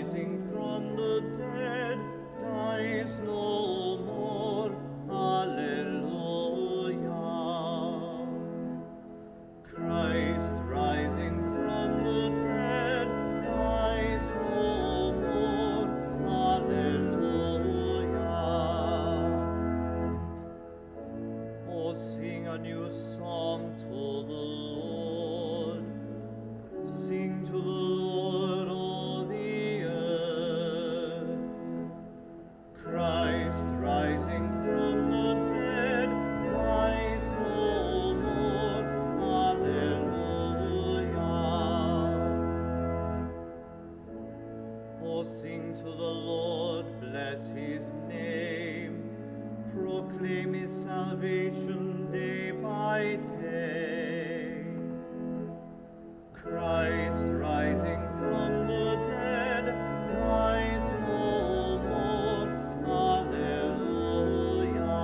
rising from the dead, dies no more. Alleluia. Christ rising from the dead, dies no more. Alleluia. Oh, sing a new song to the Lord. Sing to the Lord, all the earth. Christ rising from the dead, dies no more. Alleluia. Oh, sing to the Lord, bless his name. Proclaim his salvation day by day. Christ rising from the dead, dies no more. Alleluia.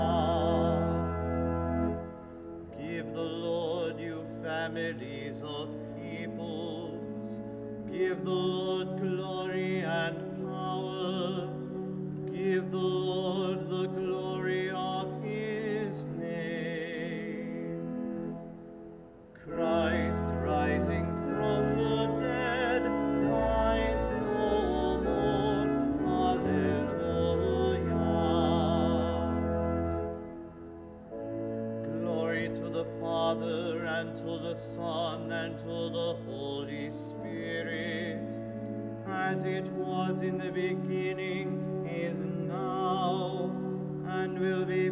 Give the Lord, you families of peoples. Give the Lord glory and power. Give the Lord the glory of his name. Christ rising from the dead, dies no more. Alleluia. Glory to the Father, and to the Son, and to the Holy Spirit, as it was in the beginning, is now, and will be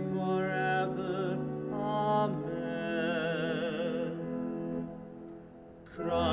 forever. Amen. Christ